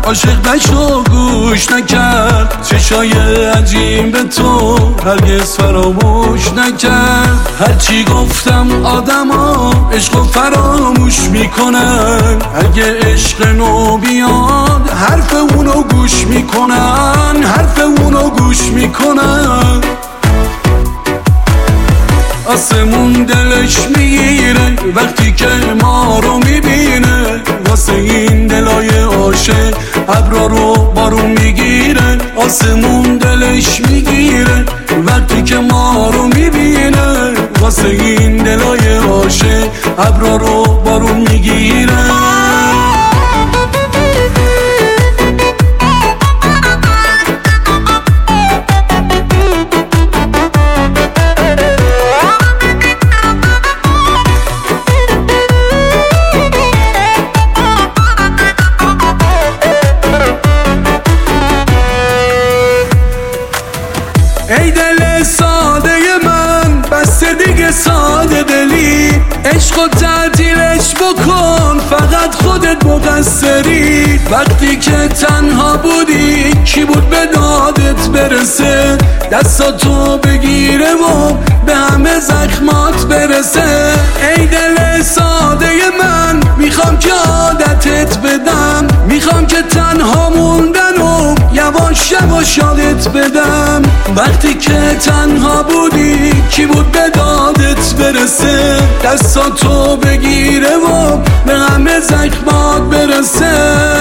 عاشق نشو گوش نکرد، چشای عجیب تو هرگز فراموش نکرد. هرچی گفتم آدما عشق و فراموش میکنن، اگه عشق نو بیاد حرف اونو گوش میکنن، حرف اونو گوش میکنن. آسمون دلش میگیره وقتی که ما رو میبینه، واسه این دلای عاشق ابرا رو بارون میگیره. آسمون دلش میگیره وقتی که ما رو میبینه، واسه این دلای عاشق ابرا رو بارون میگیره. ای دل ساده من، بس دیگه ساده دلی، عشق و تعطیلش بکن، فقط خودت مقصری. وقتی که تنها بودی کی بود به دادت برسه، دستاتو بگیره و به همه زخمات برسه. ای دل ساده من، میخوام که عادتت بدم، میخوام که تنها موندن و یواش یواش یادت بدم. وقتی که تنها بودی کی بود به دادت برسه، دستاتو بگیره و به همه زخمات برسه.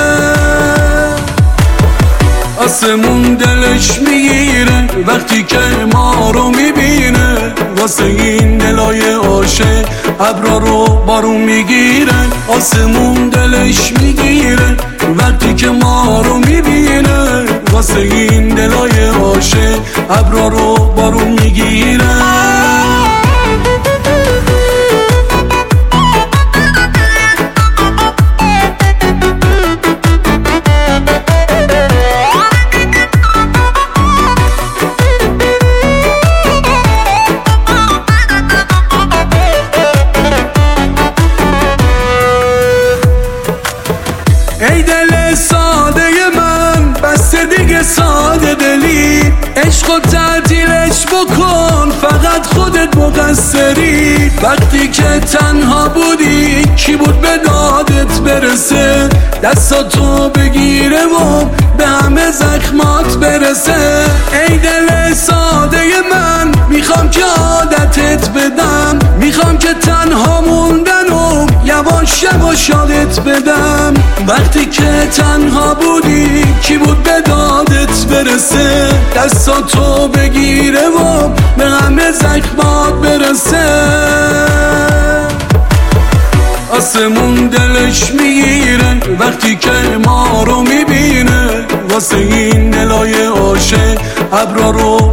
آسمون دلش میگیره وقتی که ما رو میبینه، واسه این دلای عاشق ابرا رو بارون میگیره. آسمون دلش میگیره وقتی که ما رو میبینه، واسه این دلای عاشق ابرا رو بارون میگیره. ای دل ساده من، بس دیگه ساده دلی، عشق و تعطیلش بکن، فقط خودت مقصری. وقتی که تنها بودی کی بود به دادت برسه، دستاتو بگیره و به همه زخمات برسه. ای دل ساده من، میخوام که عادتت بدم، میخوام که تنها موندن و یواش یواش یادت بدم. وقتی که تنها بودی کی بود به دادت برسه، دستاتو بگیره و به همه زخمات برسه. آسمون دلش میگیره وقتی که ما رو میبینه، واسه این دلای عاشق ابرا رو